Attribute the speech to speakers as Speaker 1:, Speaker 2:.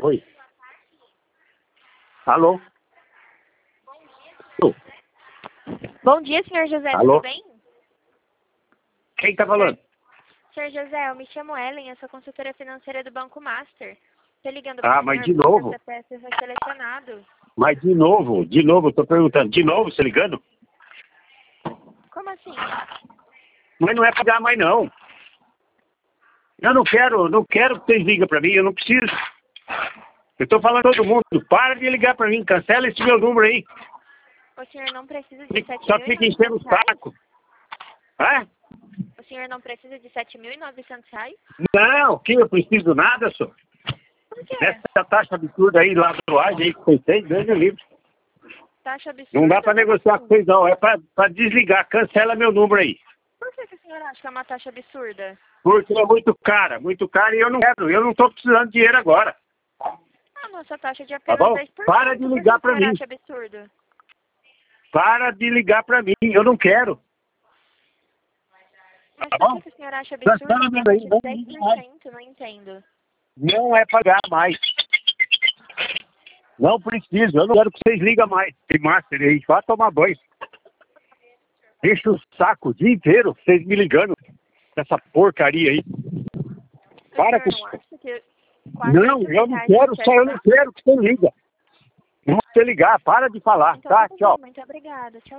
Speaker 1: Oi. Alô? Alô?
Speaker 2: Bom dia, senhor José,
Speaker 1: Alô?
Speaker 2: tudo bem?
Speaker 1: Quem tá falando?
Speaker 2: Senhor José, eu me chamo Ellen, eu sou consultora financeira do Banco Master. Estou ligando
Speaker 1: Ah,
Speaker 2: para o
Speaker 1: mas
Speaker 2: senhor
Speaker 1: de
Speaker 2: porque
Speaker 1: novo?
Speaker 2: essa peça foi selecionado.
Speaker 1: Mas de novo, eu tô perguntando. De novo, você ligando?
Speaker 2: Como assim?
Speaker 1: Mas não é pagar mais, não. Eu não quero que vocês ligam pra mim, eu não preciso. Eu tô falando a todo mundo, para de ligar pra mim, cancela esse meu número aí.
Speaker 2: O senhor não precisa de
Speaker 1: Só fica enchendo o
Speaker 2: R$ 7.900?
Speaker 1: saco. Hã?
Speaker 2: O senhor não precisa de R$ 7.900?
Speaker 1: Não, que eu preciso nada, só.
Speaker 2: Por quê?
Speaker 1: Essa taxa absurda aí, ladroagem aí que vocês têm, Deus me livre.
Speaker 2: Taxa absurda?
Speaker 1: Não dá pra negociar com vocês, não. É pra desligar. Cancela meu número aí.
Speaker 2: Por que o senhor acha que é uma taxa absurda?
Speaker 1: Porque é muito cara e eu não quero. Eu não tô precisando de dinheiro agora.
Speaker 2: A nossa taxa é de
Speaker 1: Tá
Speaker 2: apenas
Speaker 1: bom?
Speaker 2: 10%.
Speaker 1: Para de ligar pra
Speaker 2: Por que o
Speaker 1: mim.
Speaker 2: senhor acha absurdo?
Speaker 1: Para de ligar pra mim. Eu não quero.
Speaker 2: Mas
Speaker 1: Tá
Speaker 2: por
Speaker 1: bom?
Speaker 2: que o senhor acha absurdo
Speaker 1: Cancela
Speaker 2: uma
Speaker 1: meu
Speaker 2: taxa
Speaker 1: aí.
Speaker 2: de
Speaker 1: Não liga mais.
Speaker 2: 10%? Não entendo.
Speaker 1: Não é pagar mais. Não preciso. Eu não quero que vocês ligam mais. Tem master aí. Vá tomar banho. Deixa o saco o dia inteiro vocês me ligando. Essa porcaria aí. Para com
Speaker 2: O senhor não acha que quase
Speaker 1: Não, eu não quero, só eu não quero que você liga. Não você ligar, para de falar,
Speaker 2: Então,
Speaker 1: tá?
Speaker 2: tudo
Speaker 1: Tchau.
Speaker 2: bem, muito obrigada. Tchau.